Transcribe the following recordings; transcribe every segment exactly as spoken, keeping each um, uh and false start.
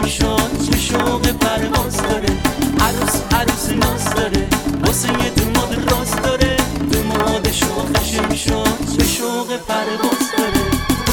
شمشاد چه شوق پرواز داره. عروس عروس ناز داره واسه یه دوماد راز داره. دوماد شوق شمشاد چه شوق پرواز داره.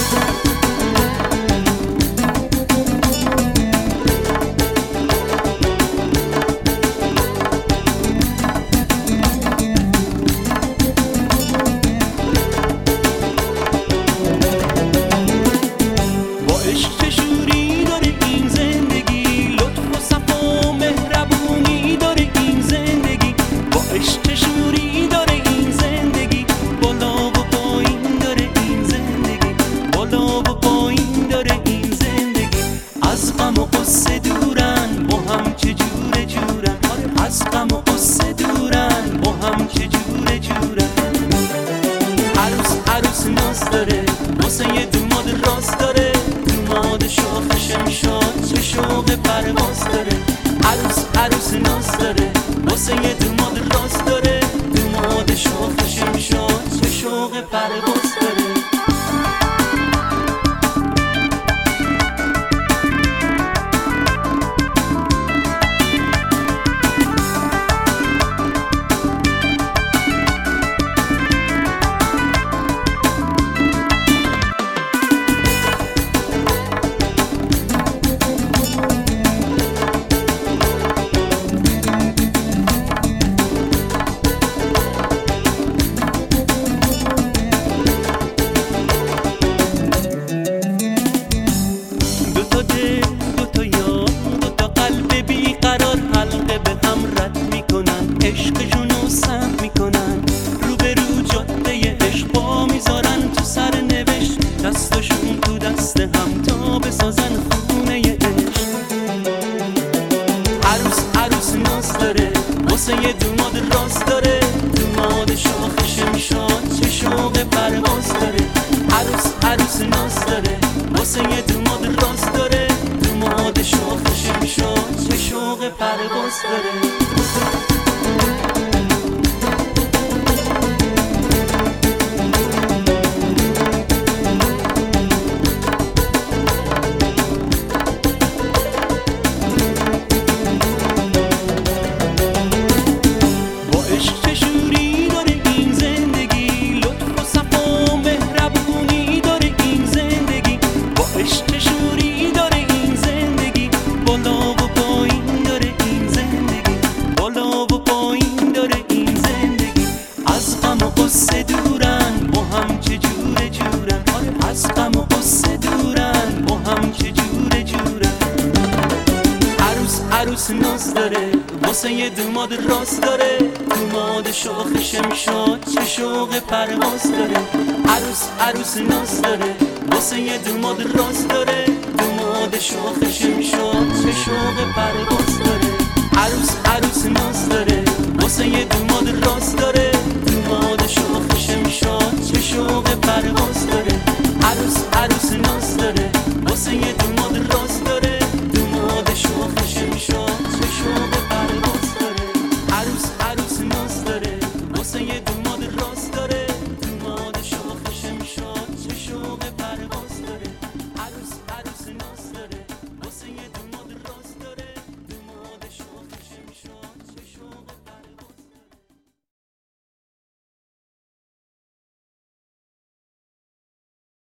واسه یه دوماد راست داره. دوماد شوق شمشاد چه شوق پرواز داره. عروس عروس ناز داره واسه یه دوماد راست داره. دوماد شوق شمشاد چه شوق پرواز داره. عشقشونو سم میکنن رو به رو جاده عشق پا میذارن تو سر نوشت. دستشون تو دست هم تا بسازن خونه عشق. عروس عروس ناز داره واسه یه دوماد راست داره. دوماد شوق شمشاد چه شوق پرواز داره. عروس عروس ناز داره واسه یه دوماد راست داره. دوماد شوق شمشاد چه شوق پرواز داره. عروس ناز داره واسه یه دوماد راست داره. دوماد شوق شمشاد چه شوق پرواز داره. عروس عروس ناز داره واسه یه دوماد راست داره. دوماد شوق شمشاد چه شوق پرواز داره. عروس عروس ناز داره واسه یه دوماد راست داره. دوماد شوق شمشاد چه شوق پرواز داره. عروس عروس ناز داره واسه یه